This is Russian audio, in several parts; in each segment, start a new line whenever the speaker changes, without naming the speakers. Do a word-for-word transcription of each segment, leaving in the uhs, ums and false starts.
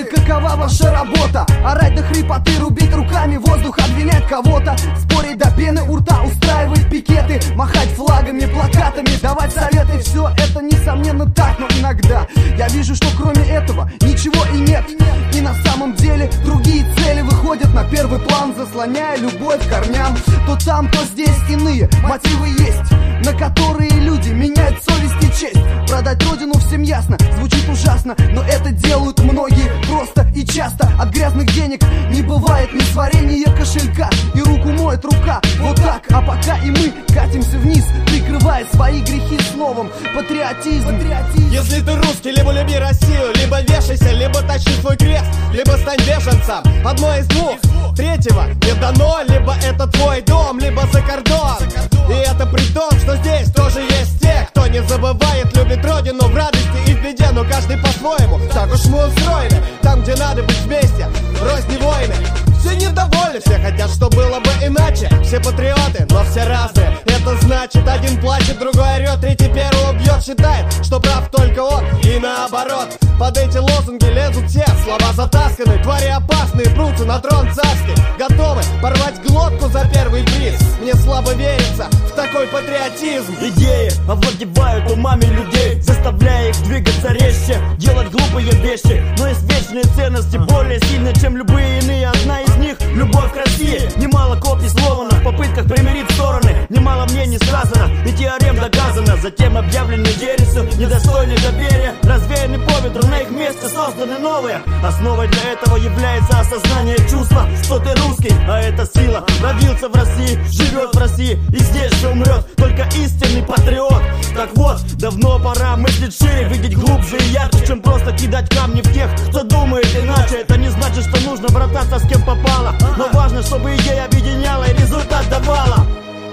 какова ваша работа? Орать до хрипоты, рубить руками воздух, обвинять кого-то, спорить до пены у рта, устраивать пикеты, махать флагами, плакатами, давать советы. Все это несомненно так, но иногда я вижу, что кроме этого ничего и нет. И на самом деле другие цели выходят на первый план, заслоняя любовь к корням. То там, то здесь иные мотивы есть, на которые люди меняют совесть и честь. Продать родину всем ясно, звучит ужасно, но это делают многие просто и часто. От грязных денег не бывает несварения кошелька, и руку моет рука. Вот так, а пока и мы катимся вниз, прикрывая свои грехи словом патриотизм.
Если ты русский, либо люби Россию, либо вешайся, либо тащи свой крест, либо стань беженцем. Одно из двух, третьего не дано. Либо это твой дом, либо за кордон. И это при том, что здесь тоже есть те, кто не забывает, любит родину в радости и в беде. Но каждый по-своему, так уж мы устроены. Там, где надо быть вместе, врозь не войны. Все недовольны, все хотят, что было бы иначе. Все патриоты, но все разные. Это значит, один плачет, другой орет, третий первого бьет. Считает, что прав только он, и наоборот. Под эти лозунги лезут все, слова затасканы. Твари опасные, прутся на трон царский, готовы порвать глотку за первый приз. Мне слабо верится в такой патриотизм.
Идеи овладевают умами людей, заставляя их двигаться резче, делать глупые вещи. Но есть вечные ценности, более сильные, чем любые иные. Одна из них — любовь к России. Немало копий сломано в попытках примирить стороны, немало мнений сказано и теорем доказано. Затем объявлены ересью, недостойны доверия, развеяны по ветру, на их месте созданы новые. Основой для этого является осознание чувства, что ты русский, а это сила. Родился в России, живет в России и здесь же умрет только истинный патриот. Так вот, давно пора мыслить шире, видеть глубже и ярче, чем просто кидать камни в тех, кто думает иначе. Это не значит, что нужно брататься с кем попало, но важно, чтобы идея объединяла и результат давала.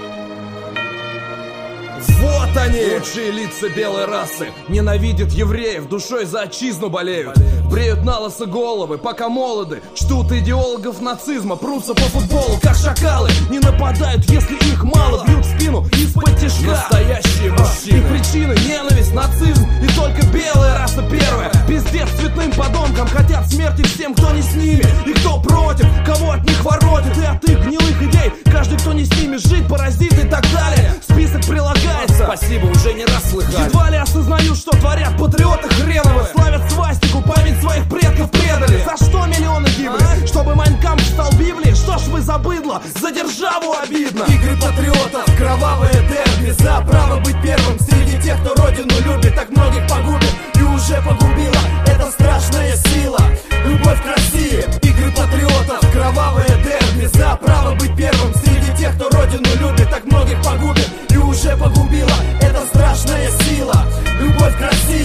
Вот они, лучшие лица белой расы. Ненавидят евреев, душой за отчизну болеют. Бреют на лысо головы, пока молоды. Чтут идеологов нацизма, прутся по футболу, как шакалы. Не нападают, если их мало, бьют в спину из-под тяжка. Настоящие мужчины. Их причины — ненависть, нацизм, и только белая раса первая. Пиздец цветным подонкам, хотят смерти всем, кто не с ними. И кто против, кого от них воротит. И от их гнилых идей каждый, кто не с ними, жить, паразит и так далее. Список прилагается. Спасибо, уже не раз слыхали.
Едва ли осознают, что творят патриоты хреновы. Славят свастику, память своих предков предали. За что миллионы гибли? А? Чтобы Майн Кампф стал Библией? Что ж вы за быдло? За державу обидно.
Игры патриотов, кровавое дерби. За право быть первым среди тех, кто родину любит, так многих погубит и уже погубила. Это страшная сила, любовь к России. Игры патриотов, кровавое дерби. За право быть первым среди тех, кто родину любит, так многих погубит и уже погубила. Это страшная сила, любовь к России.